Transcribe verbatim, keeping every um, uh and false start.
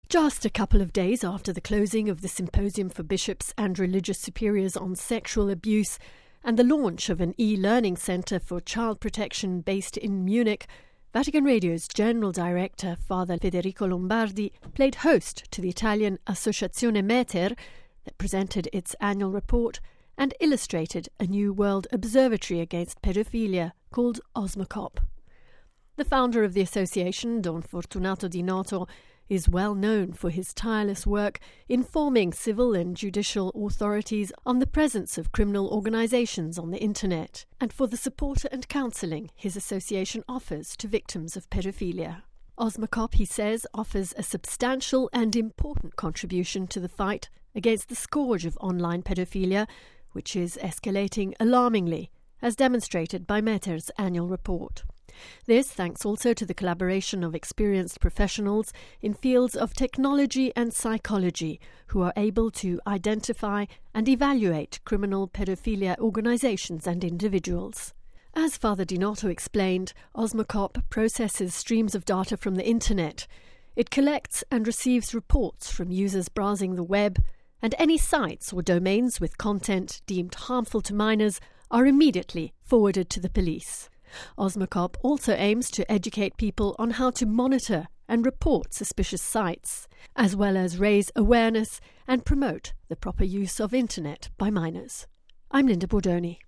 Just a couple of days after the closing of the Symposium for Bishops and Religious Superiors on Sexual Abuse and the launch of an e-learning centre for child protection based in Munich, Vatican Radio's General Director, Father Federico Lombardi, played host to the Italian Associazione Mater that presented its annual report and illustrated a new World Observatory Against Pedophilia called OSMACOP. The founder of the association, Don Fortunato Di Noto, is well known for his tireless work informing civil and judicial authorities on the presence of criminal organisations on the internet and for the support and counselling his association offers to victims of pedophilia. OSMACOP, he says, offers a substantial and important contribution to the fight against the scourge of online pedophilia, which is escalating alarmingly, as demonstrated by Mater's annual report. This thanks also to the collaboration of experienced professionals in fields of technology and psychology who are able to identify and evaluate criminal pedophilia organisations and individuals. As Father Di Noto explained, OSMACOP processes streams of data from the internet. It collects and receives reports from users browsing the web, and any sites or domains with content deemed harmful to minors are immediately forwarded to the police. OSMACOP also aims to educate people on how to monitor and report suspicious sites, as well as raise awareness and promote the proper use of internet by minors. I'm Linda Bordoni.